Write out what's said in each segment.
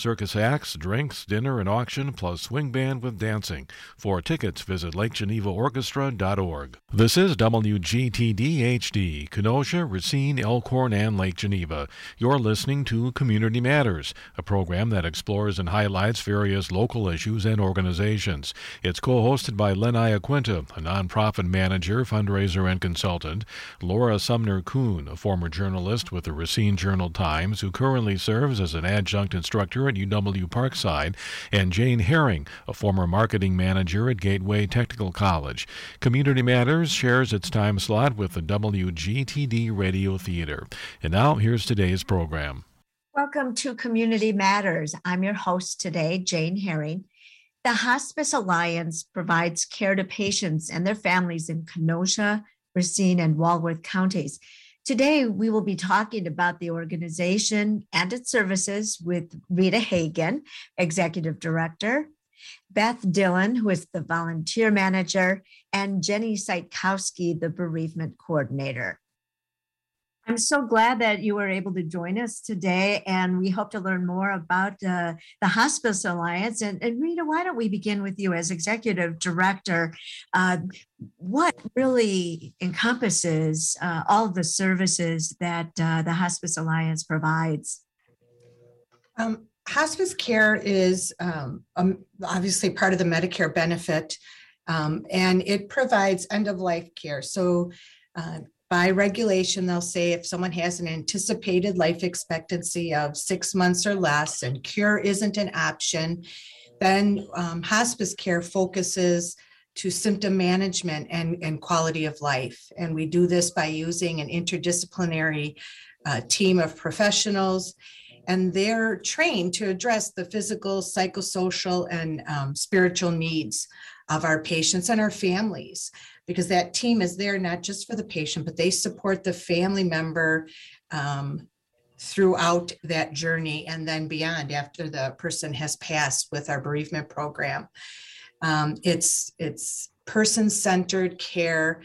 circus acts, drinks, dinner, and auction, plus swing band with dancing. For tickets, visit LakeGenevaOrchestra.org. This is WGTD HD, Kenosha, Racine, Elkhorn, and Lake Geneva. You're listening to Community Matters, a program that explores and highlights various local issues and organizations. It's co-hosted by Len Iaquinta, a nonprofit manager, fundraiser, and consultant, Laura Sumner Kuhn, a former journalist with the Racine Journal-Times, who currently serves as an adjunct instructor at UW Parkside, and Jane Herring, a former marketing manager at Gateway Technical College. Community Matters shares its time slot with the WGTD Radio Theater. And now, here's today's program. Welcome to Community Matters. I'm your host today, Jane Herring. The Hospice Alliance provides care to patients and their families in Kenosha, Racine, and Walworth counties. Today, we will be talking about the organization and its services with Rita Hagen, Executive Director, Beth Dillon, who is the Volunteer Manager, and Jenny Saitkowski, the Bereavement Coordinator. I'm so glad that you were able to join us today, and we hope to learn more about the Hospice Alliance. And Rita, why don't we begin with you as Executive Director? What really encompasses all of the services that the Hospice Alliance provides? Hospice care is obviously part of the Medicare benefit, and it provides end-of-life care. So by regulation, they'll say if someone has an anticipated life expectancy of 6 months or less and cure isn't an option, then hospice care focuses to symptom management and quality of life. And we do this by using an interdisciplinary team of professionals, and they're trained to address the physical, psychosocial, and spiritual needs of our patients and our families, because that team is there not just for the patient, but they support the family member throughout that journey and then beyond after the person has passed with our bereavement program. It's person-centered care.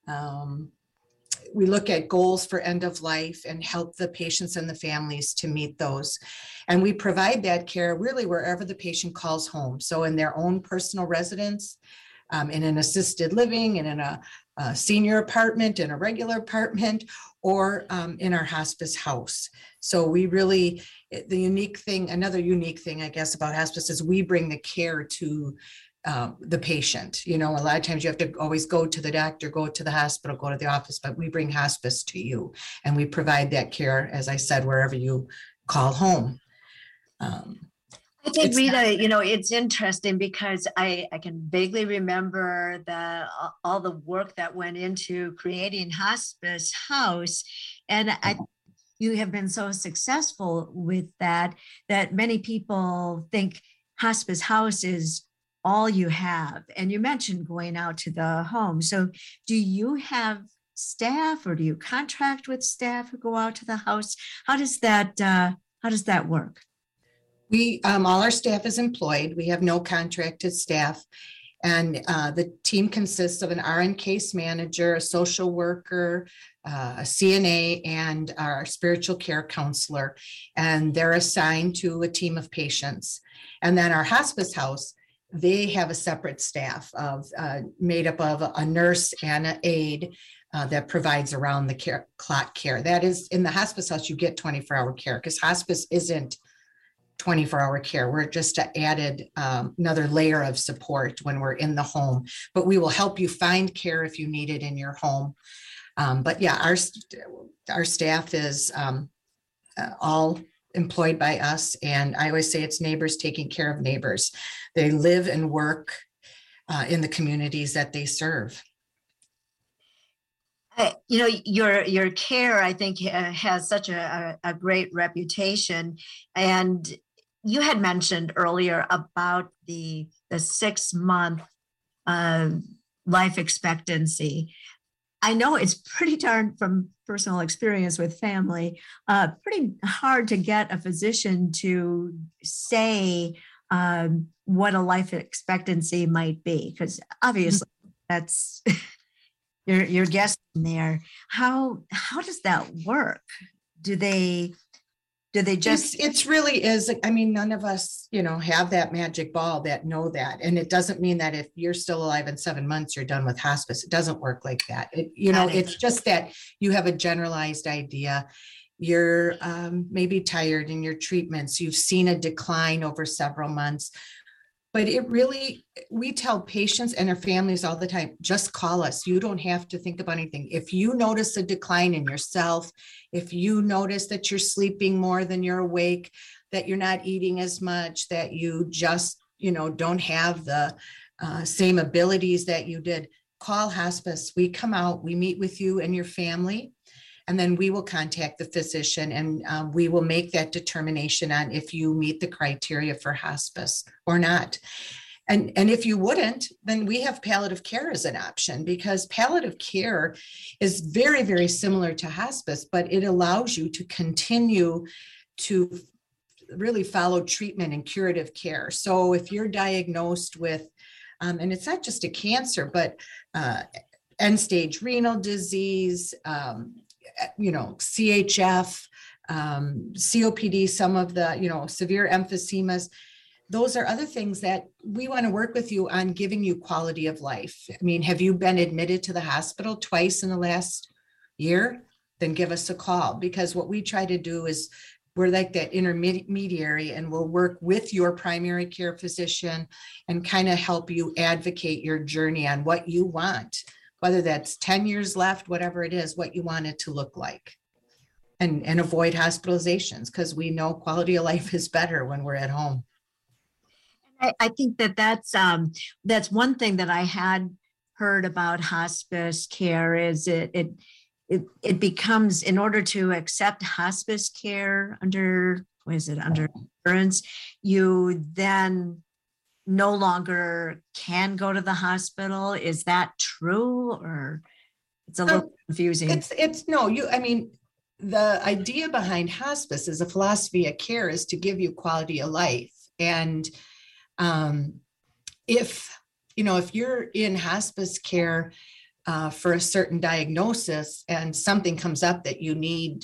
We look at goals for end of life and help the patients and the families to meet those. And we provide that care really wherever the patient calls home. So in their own personal residence, in an assisted living, and in a senior apartment, in a regular apartment, or in our hospice house. So we really, another unique thing, I guess, about hospice is we bring the care to the patient. You know, a lot of times you have to always go to the doctor, go to the hospital, go to the office, but we bring hospice to you, and we provide that care, as I said, wherever you call home. I think, Rita, it's interesting because I can vaguely remember all the work that went into creating Hospice House. And you have been so successful with that many people think Hospice House is all you have. And you mentioned going out to the home. So do you have staff, or do you contract with staff who go out to the house? How does that work? We all our staff is employed. We have no contracted staff, and the team consists of an RN case manager, a social worker, a CNA, and our spiritual care counselor, and they're assigned to a team of patients. And then our hospice house, they have a separate staff made up of a nurse and an aide that provides around the clock care. That is, in the hospice house, you get 24-hour care, because hospice isn't 24-hour care. We're just added another layer of support when we're in the home, but we will help you find care if you need it in your home. But yeah, our staff is all employed by us, and I always say it's neighbors taking care of neighbors. They live and work in the communities that they serve. Your care, I think, has such a great reputation. And you had mentioned earlier about the 6-month life expectancy. I know it's pretty darn, from personal experience with family, pretty hard to get a physician to say what a life expectancy might be, because obviously that's you're guessing there. How does that work? Do Do they just? It's really is. I mean, none of us, have that magic ball that know that. And it doesn't mean that if you're still alive in 7 months, you're done with hospice. It doesn't work like that. It's just that you have a generalized idea. You're maybe tired in your treatments. You've seen a decline over several months. But we tell patients and their families all the time, just call us. You don't have to think about anything. If you notice a decline in yourself, if you notice that you're sleeping more than you're awake, that you're not eating as much, that you just, don't have the same abilities that you did, call hospice. We come out, we meet with you and your family. And then we will contact the physician and we will make that determination on if you meet the criteria for hospice or not. And if you wouldn't, then we have palliative care as an option, because palliative care is very, very similar to hospice, but it allows you to continue to really follow treatment and curative care. So if you're diagnosed with, and it's not just a cancer, but end-stage renal disease, CHF, COPD, some of the, severe emphysemas. Those are other things that we want to work with you on, giving you quality of life. I mean, have you been admitted to the hospital twice in the last year? Then give us a call, because what we try to do is we're like that intermediary, and we'll work with your primary care physician and kind of help you advocate your journey on what you want, whether that's 10 years left, whatever it is, what you want it to look like, and avoid hospitalizations, because we know quality of life is better when we're at home. I think that's one thing that I had heard about hospice care is it becomes, in order to accept hospice care under insurance, you then no longer can go to the hospital. Is that true, or it's a little confusing? The idea behind hospice is a philosophy of care is to give you quality of life. And if you're in hospice care for a certain diagnosis and something comes up that you need,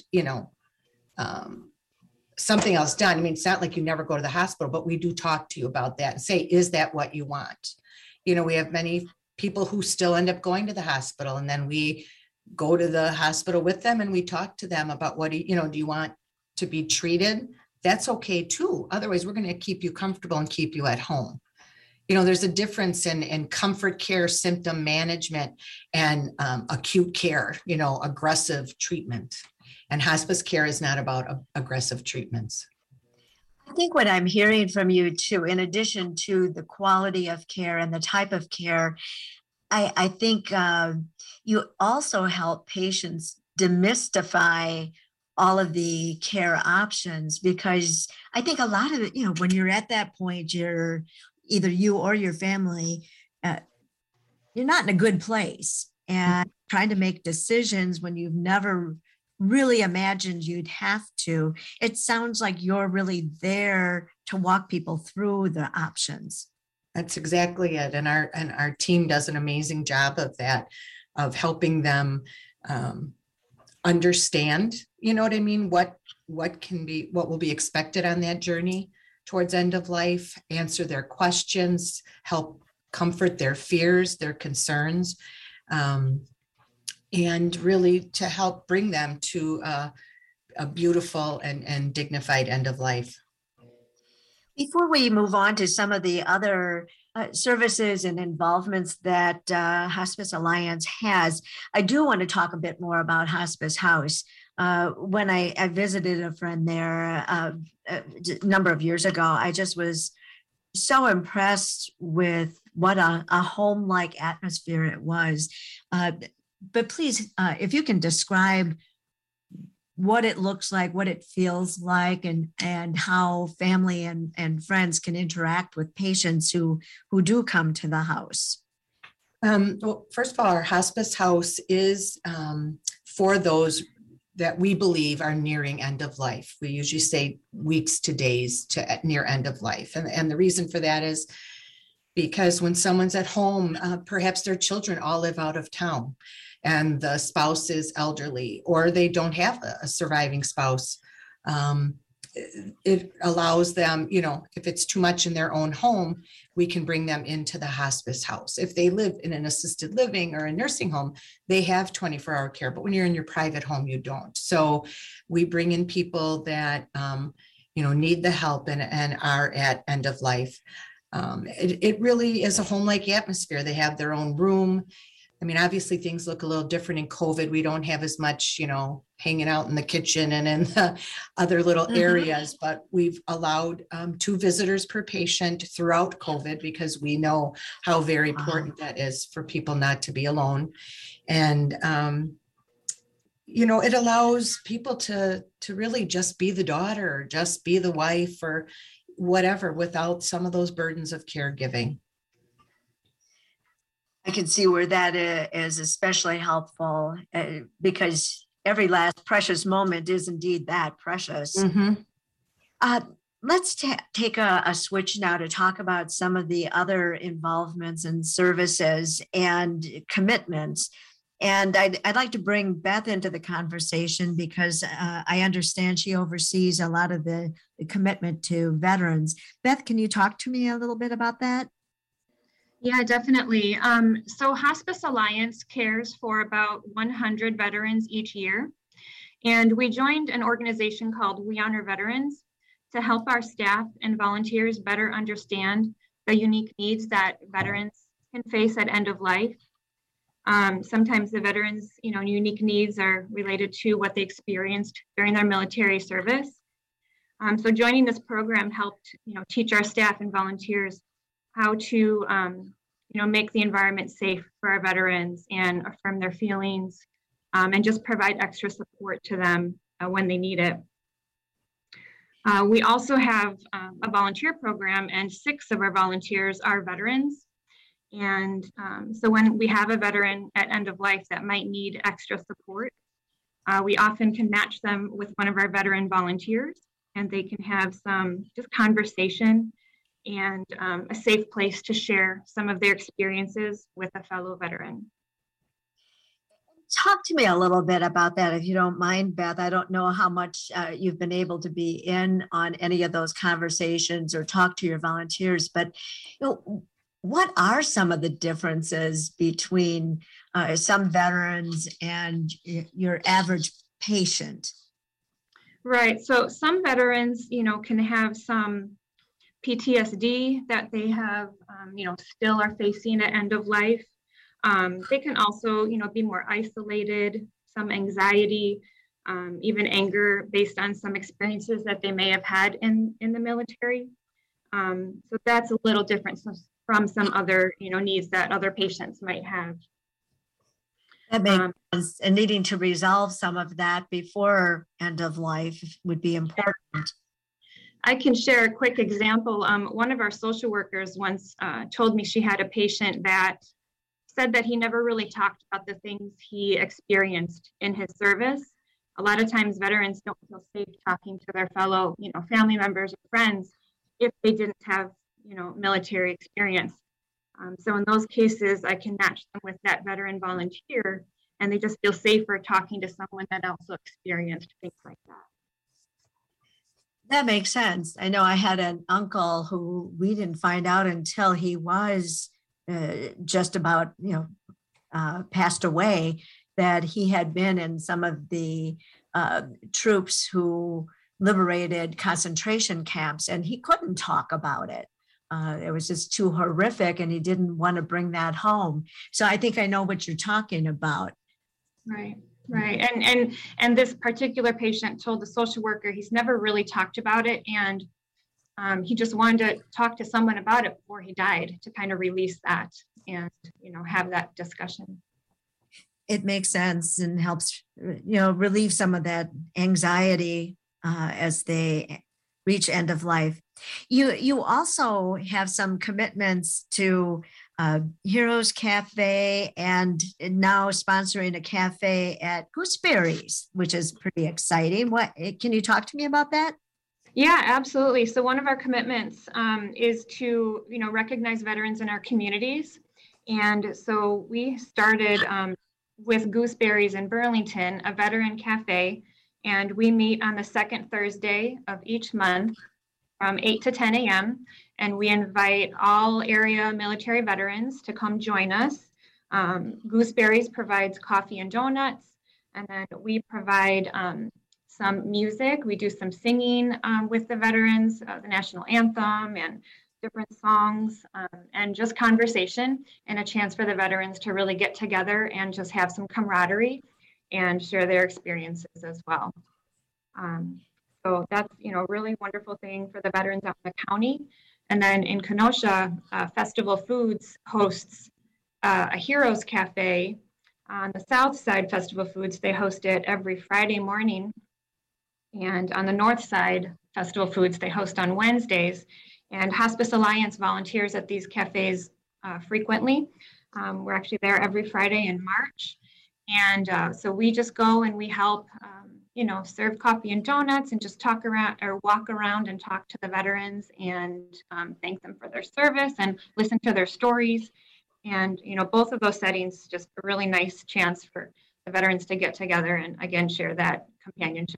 something else done. I mean, it's not like you never go to the hospital, but we do talk to you about that and say, is that what you want? We have many people who still end up going to the hospital, and then we go to the hospital with them and we talk to them about do you want to be treated? That's okay too. Otherwise, we're going to keep you comfortable and keep you at home. There's a difference in comfort care, symptom management, and acute care, aggressive treatment. And hospice care is not about aggressive treatments. I think what I'm hearing from you too, in addition to the quality of care and the type of care, I think you also help patients demystify all of the care options, because I think a lot of it, when you're at that point, you're either you or your family, you're not in a good place, and trying to make decisions when you've never really imagined you'd have to. It sounds like you're really there to walk people through the options. That's exactly it. And our team does an amazing job of that, of helping them understand, what I mean? What will be expected on that journey towards end of life, answer their questions, help comfort their fears, their concerns, and really to help bring them to a beautiful and dignified end of life. Before we move on to some of the other services and involvements that Hospice Alliance has, I do want to talk a bit more about Hospice House. When I visited a friend there a number of years ago, I just was so impressed with what a home-like atmosphere it was. But please, if you can describe what it looks like, what it feels like, and how family and friends can interact with patients who do come to the house. Well, first of all, our Hospice House is for those that we believe are nearing end of life. We usually say weeks to days to near end of life. And the reason for that is because when someone's at home, perhaps their children all live out of town and the spouse is elderly, or they don't have a surviving spouse, it allows them, if it's too much in their own home, we can bring them into the hospice house. If they live in an assisted living or a nursing home, they have 24-hour care, but when you're in your private home, you don't. So we bring in people that, need the help and are at end of life. It really is a home-like atmosphere. They have their own room. I mean, obviously things look a little different in COVID. We don't have as much, hanging out in the kitchen and in the other little areas, but we've allowed 2 visitors per patient throughout COVID because we know how very important that is for people not to be alone. And, it allows people to really just be the daughter, just be the wife or whatever without some of those burdens of caregiving. I can see where that is especially helpful because every last precious moment is indeed that precious. Let's take a switch now to talk about some of the other involvements and services and commitments. And I'd like to bring Beth into the conversation because I understand she oversees a lot of the commitment to veterans. Beth, can you talk to me a little bit about that? Yeah, definitely. So Hospice Alliance cares for about 100 veterans each year. And we joined an organization called We Honor Veterans to help our staff and volunteers better understand the unique needs that veterans can face at end of life. Sometimes the veterans, unique needs are related to what they experienced during their military service. So joining this program helped, teach our staff and volunteers how to, make the environment safe for our veterans and affirm their feelings and just provide extra support to them when they need it. We also have a volunteer program, and 6 of our volunteers are veterans. And so when we have a veteran at end of life that might need extra support, we often can match them with one of our veteran volunteers, and they can have some just conversation and a safe place to share some of their experiences with a fellow veteran. Talk to me a little bit about that, if you don't mind, Beth. I don't know how much you've been able to be in on any of those conversations or talk to your volunteers, but what are some of the differences between some veterans and your average patient? Right. So some veterans, can have some PTSD that they have, still are facing at end of life. They can also, be more isolated, some anxiety, even anger based on some experiences that they may have had in the military. So that's a little different from some other, needs that other patients might have. That makes sense. And needing to resolve some of that before end of life would be important. I can share a quick example. One of our social workers once told me she had a patient that said that he never really talked about the things he experienced in his service. A lot of times veterans don't feel safe talking to their fellow, family members or friends if they didn't have, military experience. So in those cases, I can match them with that veteran volunteer, and they just feel safer talking to someone that also experienced things like that. That makes sense. I know I had an uncle who we didn't find out until he was just about, passed away, that he had been in some of the troops who liberated concentration camps, and he couldn't talk about it. It was just too horrific, and he didn't want to bring that home. So I think I know what you're talking about. Right. Right. And this particular patient told the social worker he's never really talked about it. And he just wanted to talk to someone about it before he died to kind of release that and, have that discussion. It makes sense and helps, relieve some of that anxiety as they reach end of life. You also have some commitments to Heroes Cafe and now sponsoring a cafe at Gooseberries, which is pretty exciting. Can you talk to me about that? Yeah, absolutely. So one of our commitments is to, recognize veterans in our communities. And so we started with Gooseberries in Burlington, a veteran cafe. And we meet on the second Thursday of each month from 8 to 10 a.m. And we invite all area military veterans to come join us. Gooseberries provides coffee and donuts. And then we provide some music. We do some singing with the veterans, the national anthem and different songs, and just conversation and a chance for the veterans to really get together and just have some camaraderie and share their experiences as well. So that's, a really wonderful thing for the veterans out in the county. And then in Kenosha, Festival Foods hosts a Heroes Cafe. On the south side, Festival Foods, they host it every Friday morning. And on the north side, Festival Foods, they host on Wednesdays. And Hospice Alliance volunteers at these cafes frequently. We're actually there every Friday in March. And so we just go and we help, serve coffee and donuts and just talk around or walk around and talk to the veterans and thank them for their service and listen to their stories. And, both of those settings, just a really nice chance for the veterans to get together and again, share that companionship.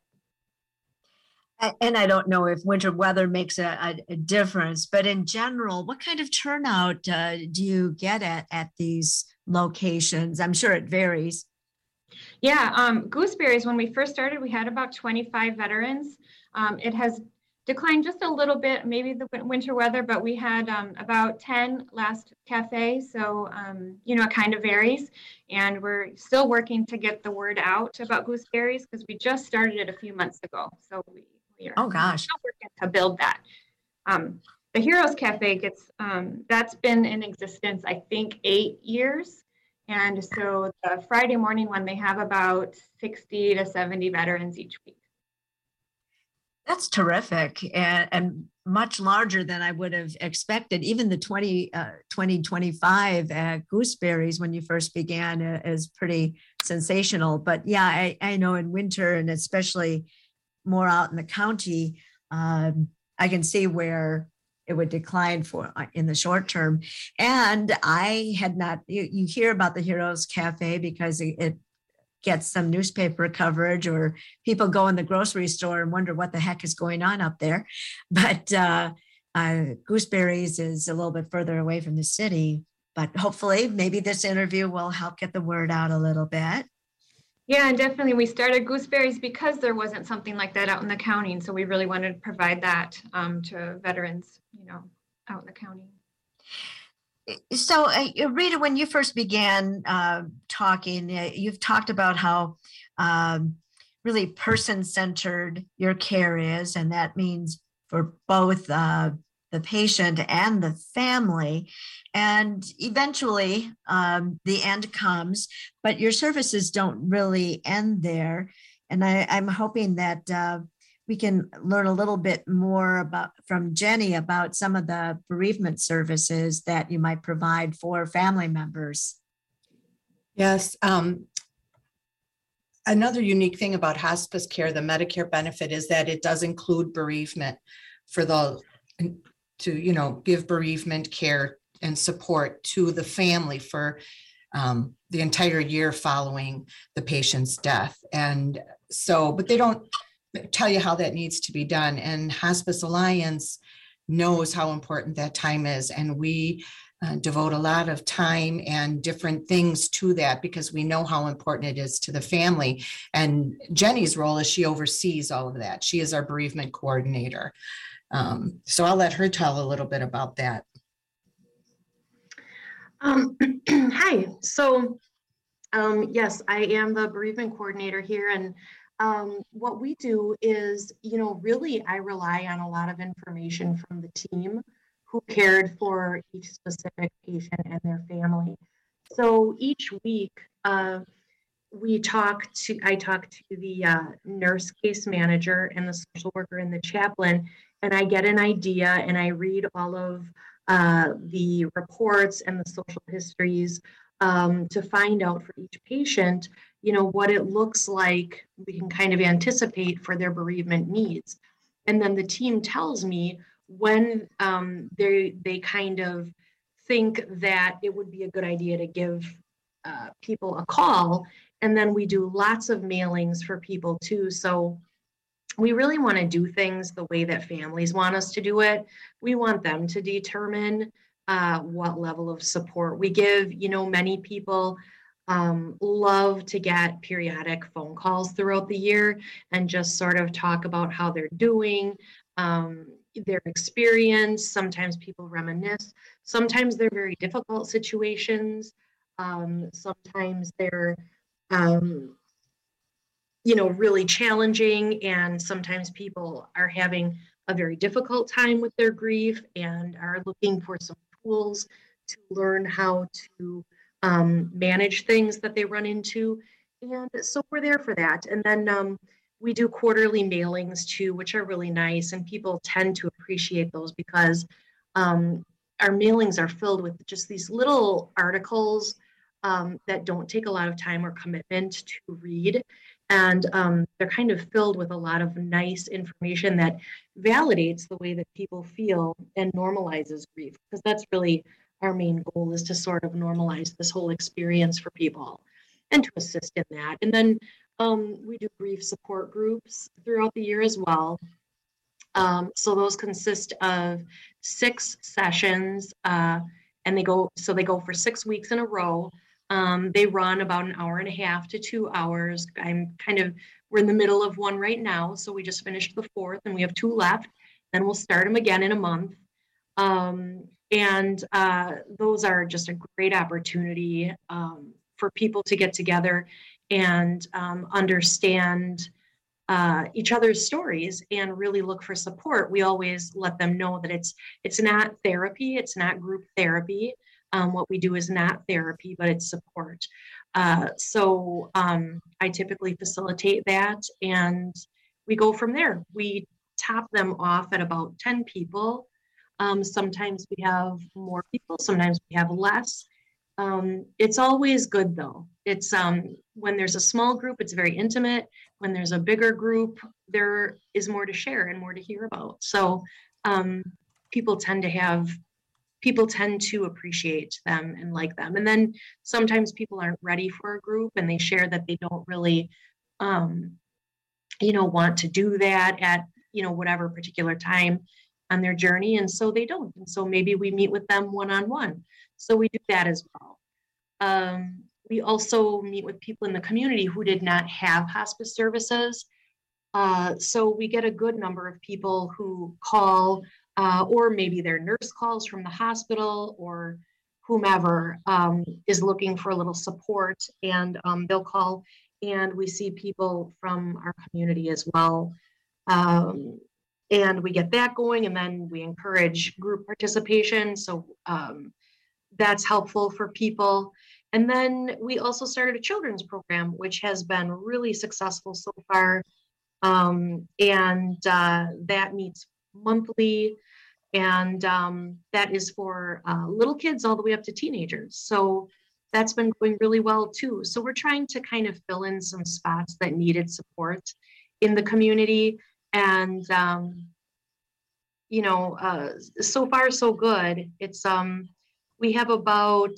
And I don't know if winter weather makes a difference, but in general, what kind of turnout do you get at these locations? I'm sure it varies. Yeah, Gooseberries, when we first started, we had about 25 veterans. It has declined just a little bit, maybe the winter weather, but we had about 10 last cafe. So, it kind of varies. And we're still working to get the word out about Gooseberries because we just started it a few months ago. So we are still working to build that. The Heroes Cafe that's been in existence, I think, 8 years. And so the Friday morning one, they have about 60 to 70 veterans each week. That's terrific and much larger than I would have expected. Even the 2025 Gooseberries when you first began is pretty sensational. But yeah, I know in winter and especially more out in the county, I can see where it would decline for in the short term. And I had not, you hear about the Heroes Cafe because it gets some newspaper coverage or people go in the grocery store and wonder what the heck is going on up there. But Gooseberries is a little bit further away from the city, but hopefully maybe this interview will help get the word out a little bit. Yeah, and definitely we started Gooseberries because there wasn't something like that out in the county. And so we really wanted to provide that to veterans, out in the county. So Rita, when you first began talking, you've talked about how really person-centered your care is, and that means for both the patient and the family. And eventually the end comes, but your services don't really end there. And I'm hoping that we can learn a little bit more from Jenny about some of the bereavement services that you might provide for family members. Yes. Another unique thing about hospice care, the Medicare benefit, is that it does include bereavement to give bereavement care and support to the family for the entire year following the patient's death. And so, but they don't tell you how that needs to be done. And Hospice Alliance knows how important that time is. And we devote a lot of time and different things to that because we know how important it is to the family. And Jenny's role is she oversees all of that. She is our bereavement coordinator. So I'll let her tell a little bit about that. Hi. So, yes, I am the bereavement coordinator here. And what we do is, really I rely on a lot of information from the team who cared for each specific patient and their family. So each week, I talk to the nurse case manager and the social worker and the chaplain, and I get an idea and I read all of the reports and the social histories to find out for each patient, what it looks like we can kind of anticipate for their bereavement needs. And then the team tells me when they kind of think that it would be a good idea to give people a call And then we do lots of mailings for people too. So we really want to do things the way that families want us to do it. We want them to determine what level of support we give. You know, many people love to get periodic phone calls throughout the year and just sort of talk about how they're doing, their experience. Sometimes people reminisce. Sometimes they're very difficult situations. Sometimes they're really challenging, and sometimes people are having a very difficult time with their grief and are looking for some tools to learn how to manage things that they run into. And so we're there for that. And then we do quarterly mailings too, which are really nice, and people tend to appreciate those because our mailings are filled with just these little articles that don't take a lot of time or commitment to read. And they're kind of filled with a lot of nice information that validates the way that people feel and normalizes grief, because that's really our main goal, is to sort of normalize this whole experience for people and to assist in that. And then we do grief support groups throughout the year as well. So those consist of 6 sessions, and they go for 6 weeks in a row. They run about an hour and a half to 2 hours. We're in the middle of one right now. So we just finished the 4th and we have 2 left. Then we'll start them again in a month. And those are just a great opportunity for people to get together and understand each other's stories and really look for support. We always let them know that it's not therapy, it's not group therapy. What we do is not therapy, but it's support. So I typically facilitate that, and we go from there. We top them off at about 10 people. Sometimes we have more people, sometimes we have less. It's always good though. It's when there's a small group, it's very intimate. When there's a bigger group, there is more to share and more to hear about. So people tend to appreciate them and like them. And then sometimes people aren't ready for a group and they share that they don't really, want to do that at, whatever particular time on their journey. And so they don't. And so maybe we meet with them one-on-one. So we do that as well. We also meet with people in the community who did not have hospice services. So we get a good number of people who call, or maybe their nurse calls from the hospital, or whomever is looking for a little support, and they'll call, and we see people from our community as well. And we get that going, and then we encourage group participation. So that's helpful for people. And then we also started a children's program, which has been really successful so far. And that meets monthly. And that is for little kids all the way up to teenagers. So that's been going really well too. So we're trying to kind of fill in some spots that needed support in the community. And, so far so good. It's, we have about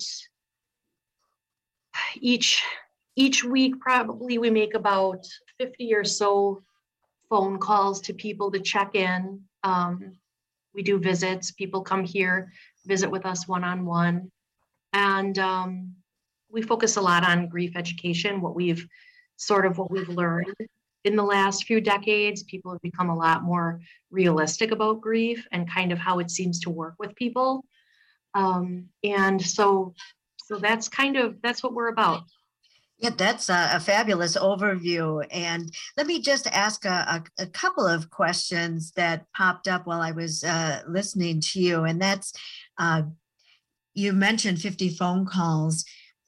each week, probably we make about 50 or so phone calls to people to check in. We do visits. People come here, visit with us one-on-one. And we focus a lot on grief education, what we've learned in the last few decades. People have become a lot more realistic about grief and kind of how it seems to work with people. And so that's what we're about. Yeah, that's a fabulous overview. And let me just ask a couple of questions that popped up while I was listening to you. And that's, you mentioned 50 phone calls.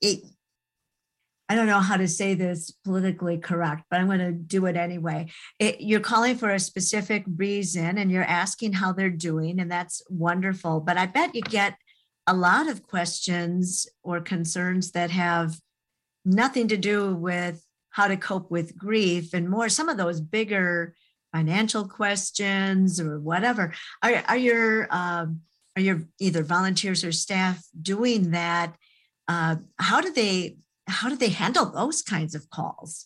I don't know how to say this politically correct, but I'm going to do it anyway. You're calling for a specific reason and you're asking how they're doing, and that's wonderful. But I bet you get a lot of questions or concerns that have nothing to do with how to cope with grief, and more some of those bigger financial questions or whatever. Are your either volunteers or staff doing that? How do how do they handle those kinds of calls?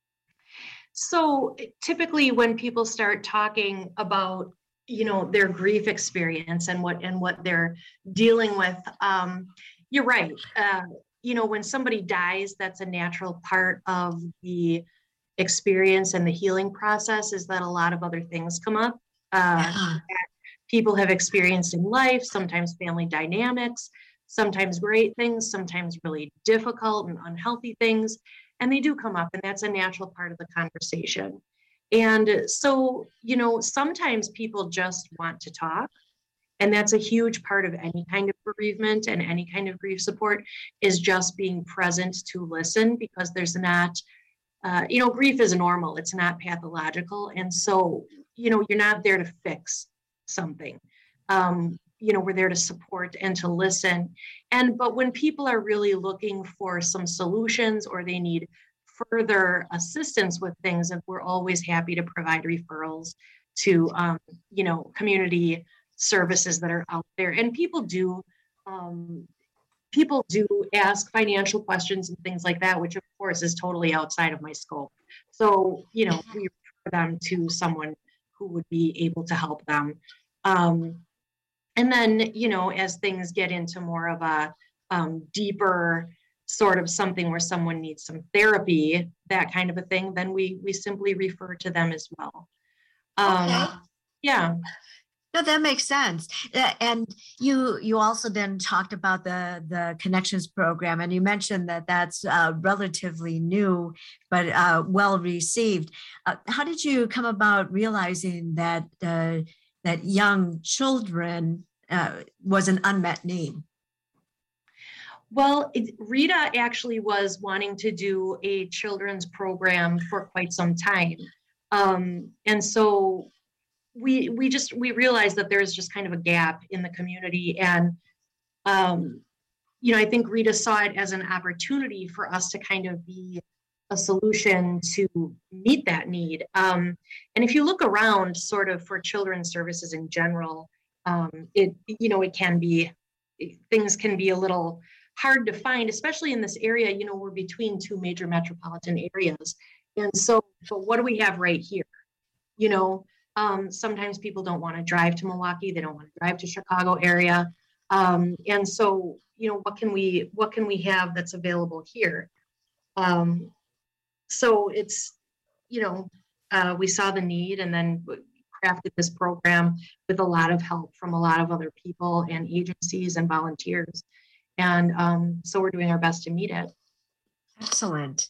So typically when people start talking about, their grief experience and what they're dealing with, you're right. When somebody dies, that's a natural part of the experience and the healing process, is that a lot of other things come up that people have experienced in life, sometimes family dynamics, sometimes great things, sometimes really difficult and unhealthy things. And they do come up, and that's a natural part of the conversation. And so, sometimes people just want to talk. And that's a huge part of any kind of bereavement and any kind of grief support, is just being present to listen, because there's not, grief is normal. It's not pathological. And so, you're not there to fix something. We're there to support and to listen. But when people are really looking for some solutions, or they need further assistance with things, and we're always happy to provide referrals to, community services that are out there. And people do ask financial questions and things like that, which of course is totally outside of my scope. So, we refer them to someone who would be able to help them. And then, as things get into more of a deeper sort of something where someone needs some therapy, that kind of a thing, then we simply refer to them as well. Okay. Yeah. No, that makes sense. And you also then talked about the Connections program, and you mentioned that that's relatively new, but well received. How did you come about realizing that that young children was an unmet need? Well, Rita actually was wanting to do a children's program for quite some time. And so we realized that there's just kind of a gap in the community. And, I think Rita saw it as an opportunity for us to kind of be a solution to meet that need. And if you look around sort of for children's services in general, things can be a little hard to find, especially in this area. We're between two major metropolitan areas. And so, but what do we have right here? Sometimes people don't want to drive to Milwaukee. They don't want to drive to Chicago area. And so, what can we have that's available here? So it's, we saw the need, and then crafted this program with a lot of help from a lot of other people and agencies and volunteers. And so we're doing our best to meet it. Excellent.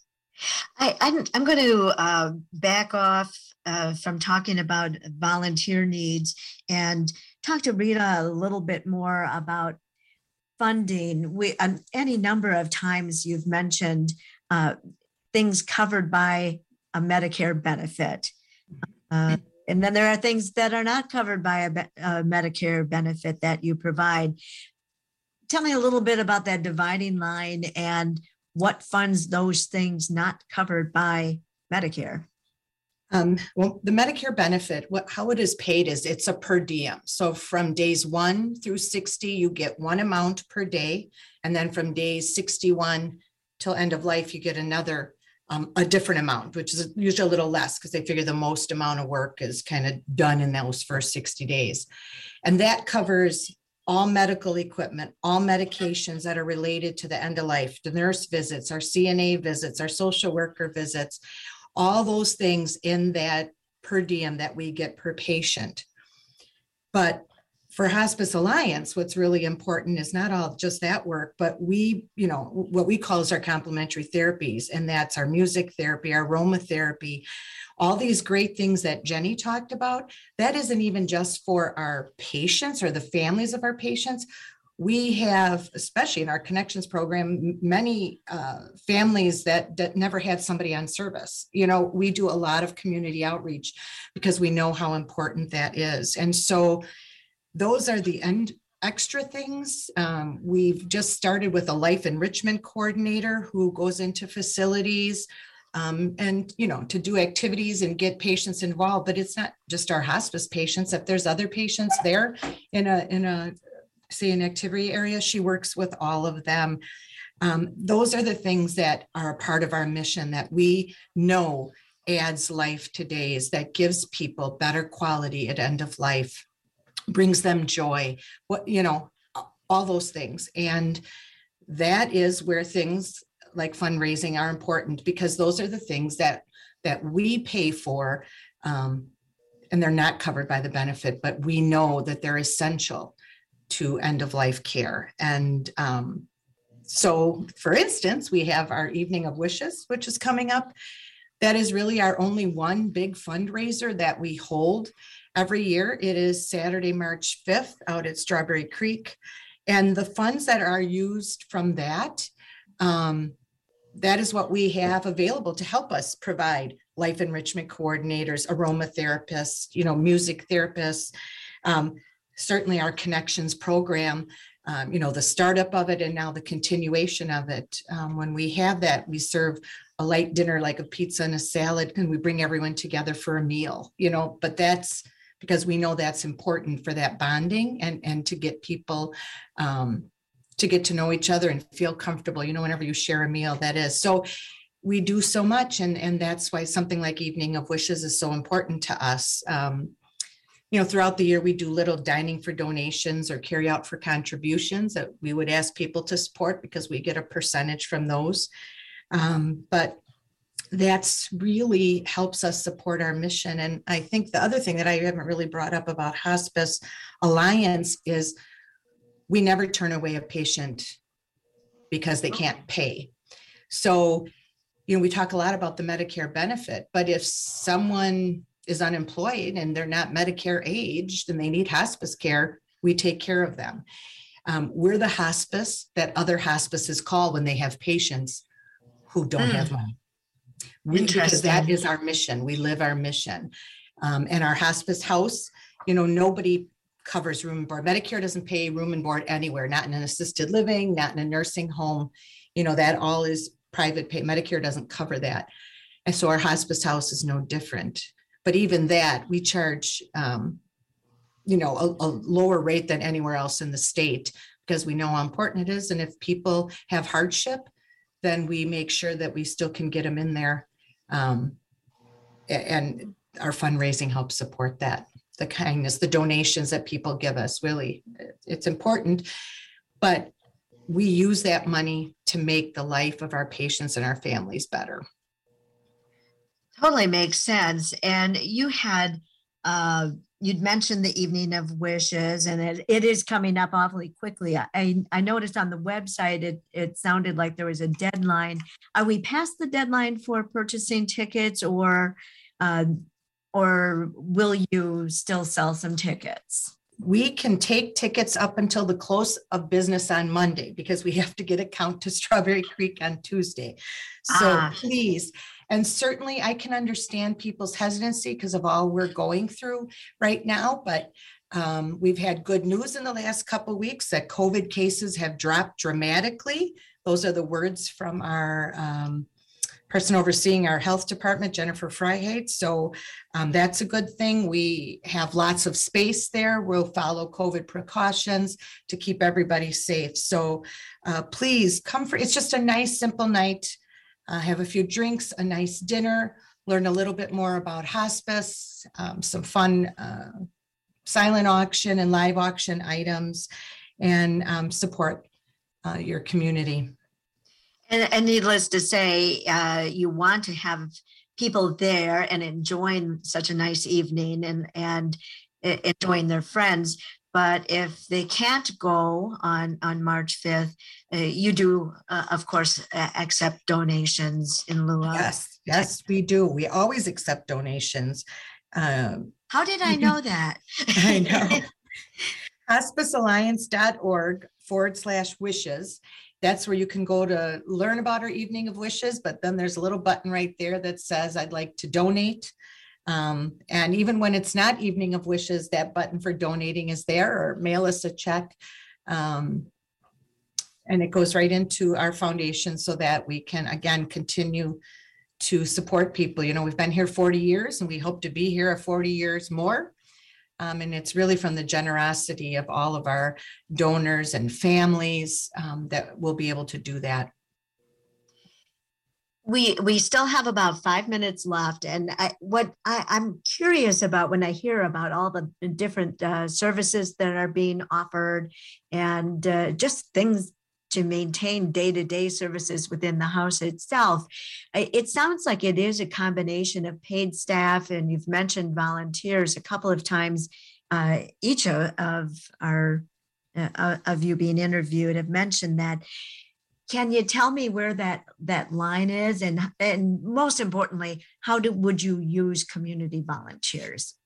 I'm going to back off from talking about volunteer needs and talk to Rita a little bit more about funding. Any number of times you've mentioned things covered by a Medicare benefit. And then there are things that are not covered by a Medicare benefit that you provide. Tell me a little bit about that dividing line and what funds those things not covered by Medicare. Well, the Medicare benefit, how it is paid is it's a per diem. So from days 1 through 60, you get one amount per day. And then from days 61 till end of life, you get another, a different amount, which is usually a little less, because they figure the most amount of work is kind of done in those first 60 days. And that covers all medical equipment, all medications that are related to the end of life, the nurse visits, our CNA visits, our social worker visits, all those things in that per diem that we get per patient. But for Hospice Alliance, what's really important is not all just that work, but we, what we call is our complementary therapies, and that's our music therapy, our aromatherapy, all these great things that Jenny talked about. That isn't even just for our patients or the families of our patients. We have, especially in our Connections program, many families that never had somebody on service. We do a lot of community outreach because we know how important that is. And so those are the extra things. We've just started with a life enrichment coordinator who goes into facilities and, to do activities and get patients involved. But it's not just our hospice patients. If there's other patients there in a say an activity area, she works with all of them. Those are the things that are a part of our mission that we know adds life to days, that gives people better quality at end of life, brings them joy, all those things. And that is where things like fundraising are important, because those are the things that we pay for, and they're not covered by the benefit, but we know that they're essential to end of life care. And so, for instance, we have our Evening of Wishes, which is coming up. That is really our only one big fundraiser that we hold every year. It is Saturday, March 5th out at Strawberry Creek. And the funds that are used from that, that is what we have available to help us provide life enrichment coordinators, aromatherapists, music therapists, certainly our Connections program, the startup of it, and now the continuation of it. When we have that, we serve a light dinner like a pizza and a salad, and we bring everyone together for a meal, but that's because we know that's important for that bonding and to get people to get to know each other and feel comfortable, whenever you share a meal, that is. So we do so much, and that's why something like Evening of Wishes is so important to us. Throughout the year, we do little dining for donations or carry out for contributions that we would ask people to support, because we get a percentage from those. But that's really helps us support our mission. And I think the other thing that I haven't really brought up about Hospice Alliance is we never turn away a patient because they can't pay. So, we talk a lot about the Medicare benefit, but if someone is unemployed and they're not Medicare aged and they need hospice care, we take care of them. We're the hospice that other hospices call when they have patients who don't have money. Because that is our mission. We live our mission. And our hospice house, nobody covers room and board. Medicare doesn't pay room and board anywhere, not in an assisted living, not in a nursing home. That all is private pay. Medicare doesn't cover that. And so our hospice house is no different. But even that, we charge, a lower rate than anywhere else in the state, because we know how important it is. And if people have hardship, then we make sure that we still can get them in there. And our fundraising helps support that. The kindness, the donations that people give us, really, it's important. But we use that money to make the life of our patients and our families better. Totally makes sense. And you had, you'd mentioned the Evening of Wishes, and it is coming up awfully quickly. I noticed on the website, it sounded like there was a deadline. Are we past the deadline for purchasing tickets, or will you still sell some tickets? We can take tickets up until the close of business on Monday, because we have to get a count to Strawberry Creek on Tuesday. So please. And certainly I can understand people's hesitancy because of all we're going through right now. But we've had good news in the last couple of weeks that COVID cases have dropped dramatically. Those are the words from our person overseeing our health department, Jennifer Freiheit. So that's a good thing. We have lots of space there. We'll follow COVID precautions to keep everybody safe. So please come for, it's just a nice, simple night. Have a few drinks, a nice dinner, learn a little bit more about hospice, some fun silent auction and live auction items, and support your community. And needless to say, you want to have people there and enjoying such a nice evening and enjoying their friends. But if they can't go on March 5th, you do, of course, accept donations in lieu of. Yes, we do. We always accept donations. How did I know that? I know. hospicealliance.org/wishes. That's where you can go to learn about our Evening of Wishes. But then there's a little button right there that says, I'd like to donate. And even when it's not Evening of Wishes, that button for donating is there, or mail us a check. And it goes right into our foundation so that we can, again, continue to support people. We've been here 40 years and we hope to be here 40 years more. And it's really from the generosity of all of our donors and families that we'll be able to do that. We still have about 5 minutes left, and I'm curious about when I hear about all the different services that are being offered, and just things to maintain day-to-day services within the house itself. It sounds like it is a combination of paid staff, and you've mentioned volunteers a couple of times. Each of you being interviewed have mentioned that. Can you tell me where that line is, and most importantly, would you use community volunteers?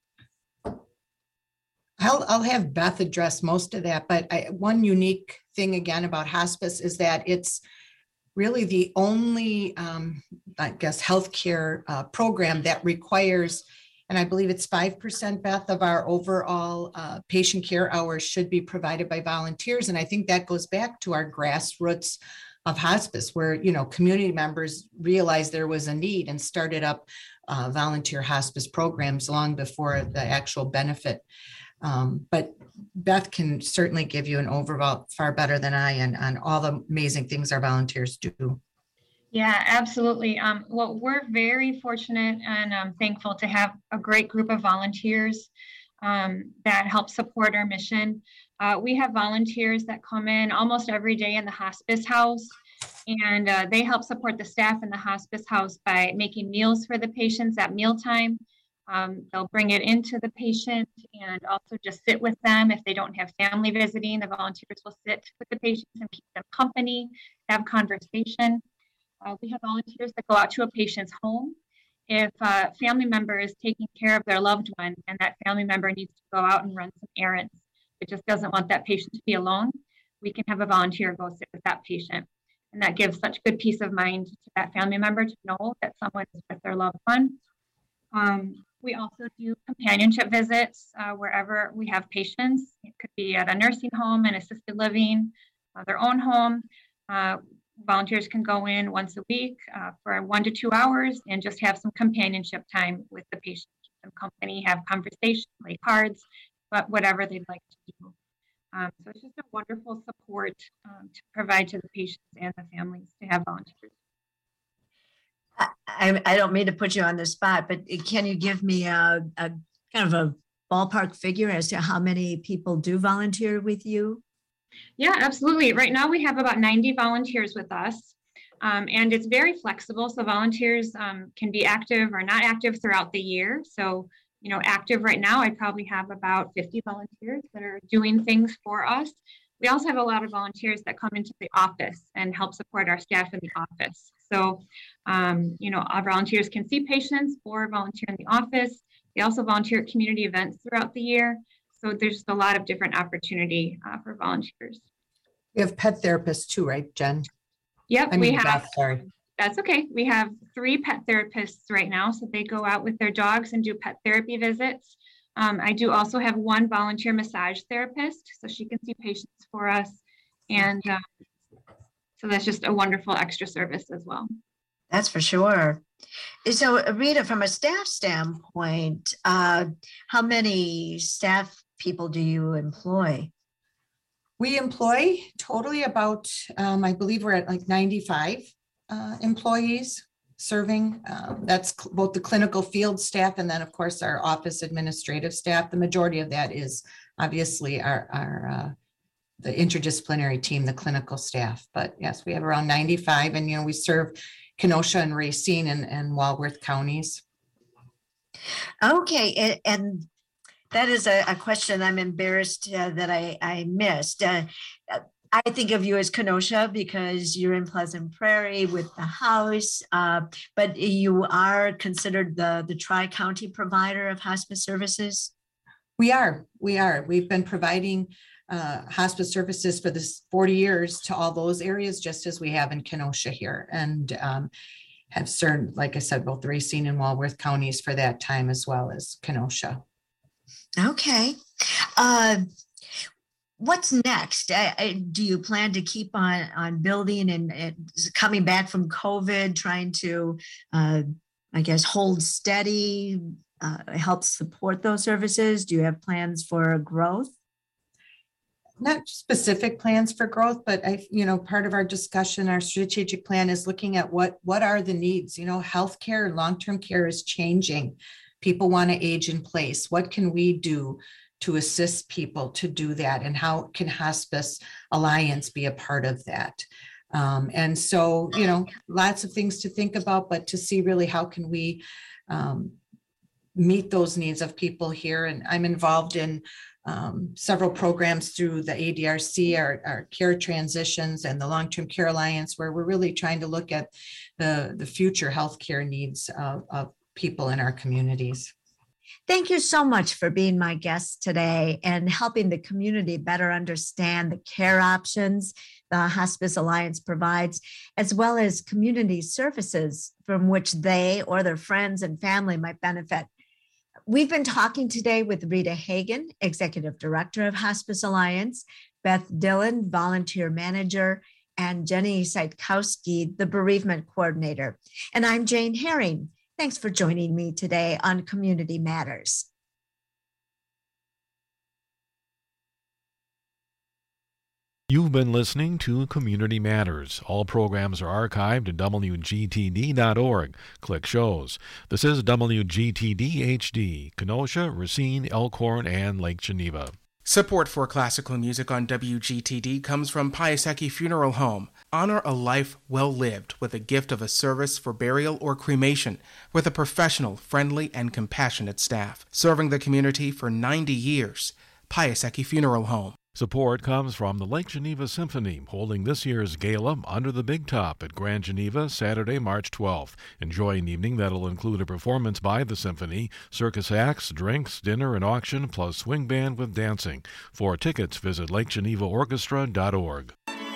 I'll have Beth address most of that, but one unique thing again about hospice is that it's really the only, healthcare program that requires, and I believe it's 5%, Beth, of our overall patient care hours should be provided by volunteers. And I think that goes back to our grassroots of hospice, where, community members realized there was a need and started up volunteer hospice programs long before the actual benefit. But Beth can certainly give you an overall far better than I on all the amazing things our volunteers do. Yeah, absolutely. Well, we're very fortunate and thankful to have a great group of volunteers that help support our mission. We have volunteers that come in almost every day in the hospice house, and they help support the staff in the hospice house by making meals for the patients at mealtime. They'll bring it into the patient and also just sit with them. If they don't have family visiting, the volunteers will sit with the patients and keep them company, have conversation. We have volunteers that go out to a patient's home. If a family member is taking care of their loved one and that family member needs to go out and run some errands, it just doesn't want that patient to be alone, we can have a volunteer go sit with that patient. And that gives such good peace of mind to that family member to know that someone is with their loved one. We also do companionship visits wherever we have patients. It could be at a nursing home, an assisted living, their own home. Volunteers can go in once a week for 1 to 2 hours and just have some companionship time with the patient, keep them company, have conversation, play cards, but whatever they'd like to do. So it's just a wonderful support to provide to the patients and the families to have volunteers. I don't mean to put you on the spot, but can you give me a kind of a ballpark figure as to how many people do volunteer with you? Yeah, absolutely. Right now we have about 90 volunteers with us, and it's very flexible. So volunteers can be active or not active throughout the year. So, active right now, I probably have about 50 volunteers that are doing things for us. We also have a lot of volunteers that come into the office and help support our staff in the office. So, our volunteers can see patients or volunteer in the office. They also volunteer at community events throughout the year. So there's just a lot of different opportunity for volunteers. We have pet therapists too, right, Jen? Yep, we have. Beth, sorry. That's okay. We have 3 pet therapists right now. So they go out with their dogs and do pet therapy visits. I do also have 1 volunteer massage therapist, so she can see patients for us. And so that's just a wonderful extra service as well. That's for sure. So Rita, from a staff standpoint, how many staff people do you employ? We employ totally about, I believe we're at like 95 employees serving. That's both the clinical field staff and then of course our office administrative staff. The majority of that is obviously our the interdisciplinary team, the clinical staff. But yes, we have around 95 and we serve Kenosha and Racine and Walworth counties. Okay, and that is a question I'm embarrassed that I missed. I think of you as Kenosha because you're in Pleasant Prairie with the house, but you are considered the tri-county provider of hospice services? We are. We've been providing hospice services for this 40 years to all those areas, just as we have in Kenosha here, and have served, like I said, both Racine and Walworth counties for that time, as well as Kenosha. Okay. What's next? Do you plan to keep on building and coming back from COVID, trying to, hold steady? help support those services? Do you have plans for growth? Not specific plans for growth, but part of our discussion, our strategic plan is looking at what are the needs. Healthcare and long-term care is changing. People want to age in place. What can we do to assist people to do that? And how can Hospice Alliance be a part of that? And so, lots of things to think about, but to see really how can we meet those needs of people here. And I'm involved in several programs through the ADRC, our care transitions, and the Long-Term Care Alliance, where we're really trying to look at the future healthcare needs of people in our communities. Thank you so much for being my guest today and helping the community better understand the care options the Hospice Alliance provides, as well as community services from which they or their friends and family might benefit. We've been talking today with Rita Hagen, Executive Director of Hospice Alliance, Beth Dillon, Volunteer Manager, and Jenny Saitkowski, the Bereavement Coordinator. And I'm Jane Herring. Thanks for joining me today on Community Matters. You've been listening to Community Matters. All programs are archived at WGTD.org. Click shows. This is WGTD HD, Kenosha, Racine, Elkhorn, and Lake Geneva. Support for classical music on WGTD comes from Piasecki Funeral Home. Honor a life well lived with a gift of a service for burial or cremation with a professional, friendly, and compassionate staff. Serving the community for 90 years. Piasecki Funeral Home. Support comes from the Lake Geneva Symphony, holding this year's gala Under the Big Top at Grand Geneva, Saturday, March 12th. Enjoy an evening that'll include a performance by the symphony, circus acts, drinks, dinner, and auction, plus swing band with dancing. For tickets, visit LakeGenevaOrchestra.org.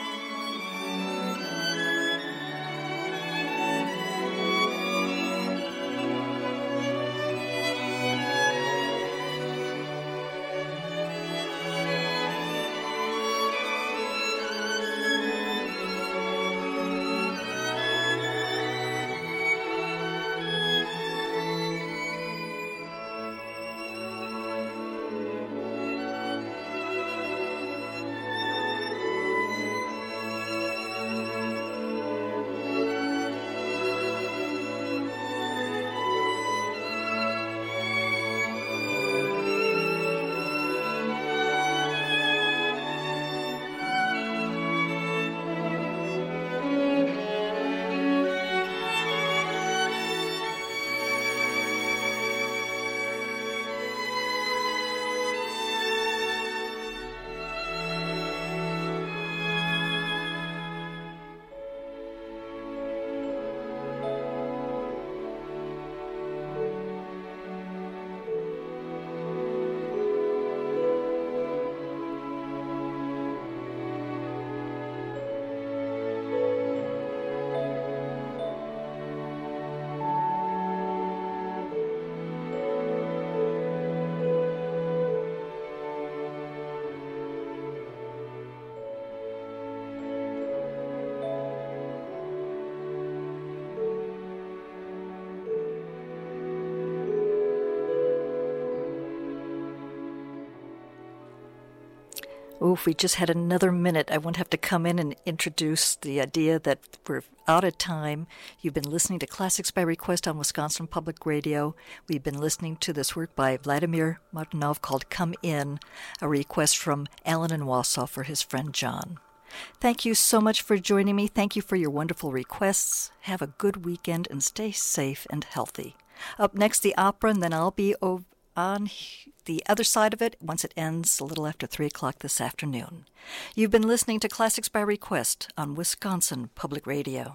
Oh, if we just had another minute, I wouldn't have to come in and introduce the idea that we're out of time. You've been listening to Classics by Request on Wisconsin Public Radio. We've been listening to this work by Vladimir Martynov called Come In, a request from Alan in Wausau for his friend John. Thank you so much for joining me. Thank you for your wonderful requests. Have a good weekend and stay safe and healthy. Up next, the opera, and then I'll be on the other side of it once it ends a little after 3 o'clock this afternoon. You've been listening to Classics by Request on Wisconsin Public Radio.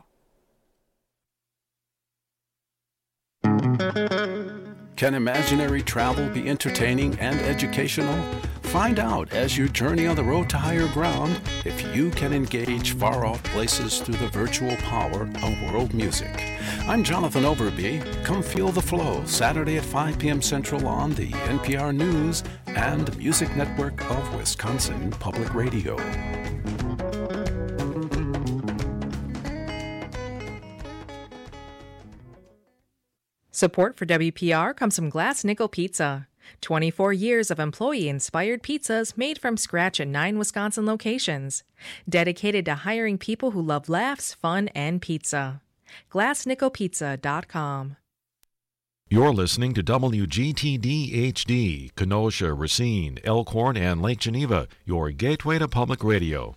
Can imaginary travel be entertaining and educational? Find out as you journey on the road to higher ground if you can engage far-off places through the virtual power of world music. I'm Jonathan Overby. Come feel the flow Saturday at 5 p.m. Central on the NPR News and Music Network of Wisconsin Public Radio. Support for WPR comes from Glass Nickel Pizza. 24 years of employee-inspired pizzas made from scratch at 9 Wisconsin locations. Dedicated to hiring people who love laughs, fun, and pizza. GlassNickelPizza.com. You're listening to WGTD HD, Kenosha, Racine, Elkhorn, and Lake Geneva, your gateway to public radio.